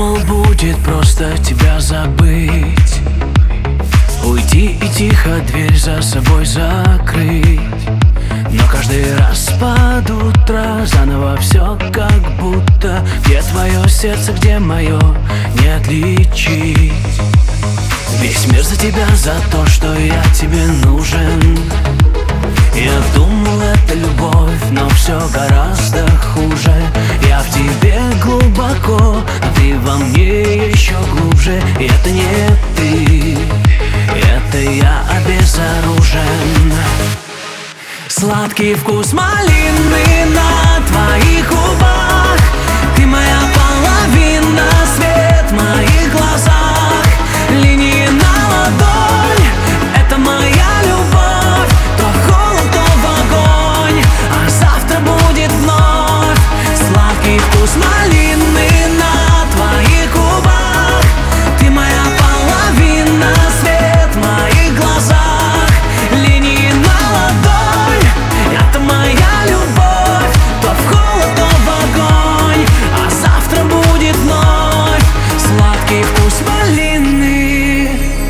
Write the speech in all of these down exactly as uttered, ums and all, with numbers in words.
думал, будет просто тебя забыть, уйти и тихо дверь за собой закрыть. Но каждый раз под утро заново все как будто. Где твое сердце, где мое, не отличить. Весь мир за тебя, за то, что я тебе нужен. Я думал, это любовь, но все гораздо хуже. Я в тебе глубоко, а ты во мне еще глубже. И это не ты, это я обезоружен. Сладкий вкус малины на твоих губах. Ты моя половина, свет в моих глазах. Линии на ладонь, это моя любовь. То в холод, то в огонь, а завтра будет вновь. Сладкий вкус малины на твоих губах. Ты моя половина, свет в моих глазах. Линии на ладонь, это моя любовь. То в холод, то в огонь, а завтра будет вновь. Сладкий вкус малины.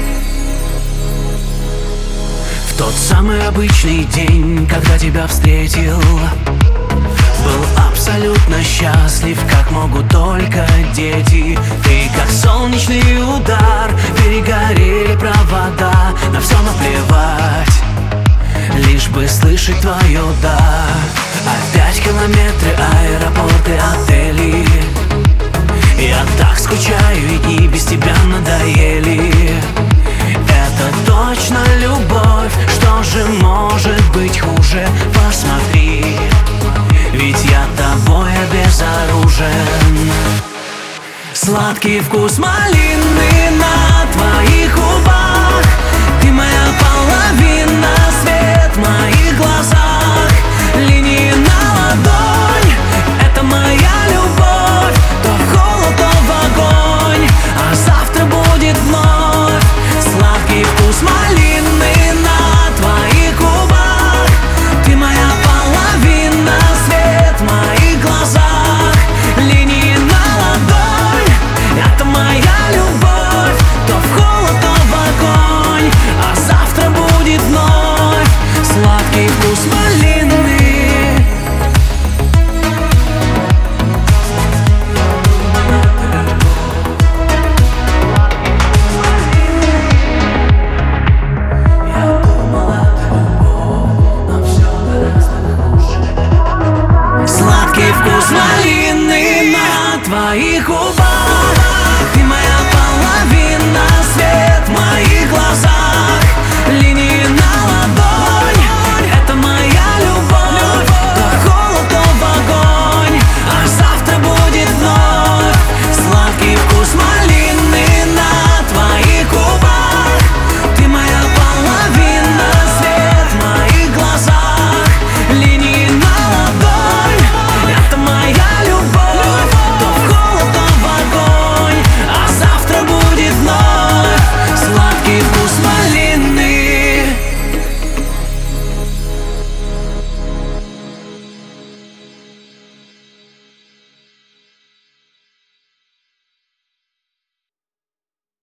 В тот самый обычный день, когда тебя встретил, был абсолютно счастлив, как могут только дети. Ты как солнечный удар, перегорели провода. На все наплевать, лишь бы слышать твое «да». Опять километры, аэропорты, отели. Я так скучаю, и дни без тебя надоели. Это точно любовь, что же может быть хуже? Посмотри, ведь я тобой обезоружен. Сладкий вкус малины на твоих губах. Ты моя половина, свет в моих